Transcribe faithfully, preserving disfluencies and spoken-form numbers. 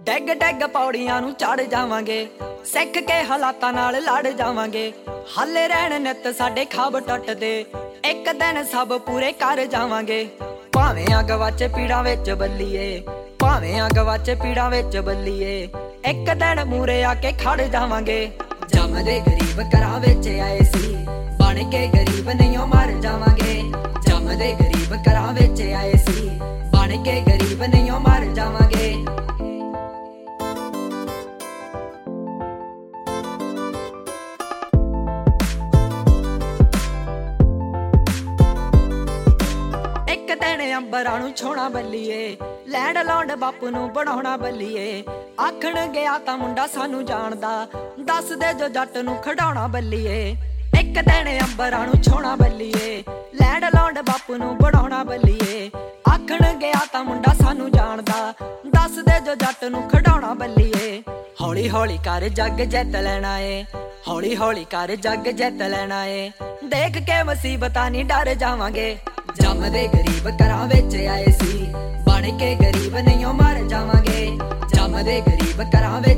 ਡੈਗ ਡੈਗ ਪੌੜੀਆਂ ਨੂੰ ਚੜ ਜਾਵਾਂਗੇ, ਸਿੱਖ ਕੇ ਹਾਲਾਤਾਂ ਨਾਲ ਲੜ ਜਾਵਾਂਗੇ। ਹਾਲੇ ਰਹਿਣ ਨਿੱਤ ਸਾਡੇ ਖਾਬ ਟੁੱਟਦੇ, ਇੱਕ ਦਿਨ ਸਭ ਪੂਰੇ ਕਰ ਜਾਵਾਂਗੇ। ਭਾਵੇਂ ਅੱਗ ਵਾਚੇ ਪੀੜਾਂ ਵਿੱਚ ਬੱਲੀਏ, ਭਾਵੇਂ ਅੱਗ ਵਾਚੇ ਪੀੜਾਂ ਵਿੱਚ ਬੱਲੀਏ, ਇੱਕ ਦਿਨ ਮੂਰੇ ਆ ਕੇ ਖੜ ਜਾਵਾਂਗੇ। ਜੰਮਦੇ ਗਰੀਬ ਘਰਾਂ ਵਿੱਚ ਆਏ ਸੀ, ਬਣ ਕੇ ਗਰੀਬ ਨਹੀਂ ਮਰ ਜਾਵਾਂਗੇ। ਜੰਮਦੇ ਗਰੀਬ ਘਰਾਂ ਵਿੱਚ ਆਏ ਸੀ, ਬਣ ਕੇ ਗਰੀਬ ਨਹੀਂ ਮਰ ਜਾਵਾਂਗੇ। ਇੱਕ ਦਿਨ ਅੰਬਰਾਂ ਨੂੰ ਛੋਣਾ ਬੱਲੀਏ, ਲੈਂਡ ਲੌਂਡ ਬਾਪੂ ਨੂੰ ਬਣਾਉਣਾ ਬੱਲੀਏ। ਆਖਣ ਗਿਆ ਤਾਂ ਮੁੰਡਾ ਸਾਨੂੰ ਜਾਣਦਾ, ਦੱਸ ਦੇ ਜੋ ਜੱਟ ਨੂੰ ਖੜਾਉਣਾ ਬੱਲੀਏ। ਇੱਕ ਦਿਨ ਅੰਬਰਾਂ ਨੂੰ ਛੋਣਾ ਬੱਲੀਏ, ਲੈਂਡ ਲੌਂਡ ਬਾਪੂ ਨੂੰ ਬਣਾਉਣਾ ਬੱਲੀਏ। ਆਖਣ ਗਿਆ ਤਾਂ ਮੁੰਡਾ ਸਾਨੂੰ ਜਾਣਦਾ, ਦੱਸ ਦੇ ਜੋ ਜੱਟ ਨੂੰ ਖੜਾਉਣਾ ਬੱਲੀਏ। ਹੌਲੀ ਹੌਲੀ ਕਰ ਜੱਗ ਜਿੱਤ ਲੈਣਾ ਏ, ਹੌਲੀ ਹੌਲੀ ਕਰ ਜੱਗ ਜਿੱਤ ਲੈਣਾ ਏ। ਦੇਖ ਕੇ ਮੁਸੀਬਤਾਂ ਨਹੀਂ ਡਰ ਜਾਵਾਂਗੇ। ਜੰਮਦੇ ਗਰੀਬ ਘਰਾਂ ਵਿੱਚ ਆਏ ਸੀ, ਬਣ ਕੇ ਗਰੀਬ ਨਹੀਂ ਮਰ ਜਾਵਾਂਗੇ। ਜੰਮਦੇ ਗਰੀਬ ਘਰਾਂ ਵਿੱਚ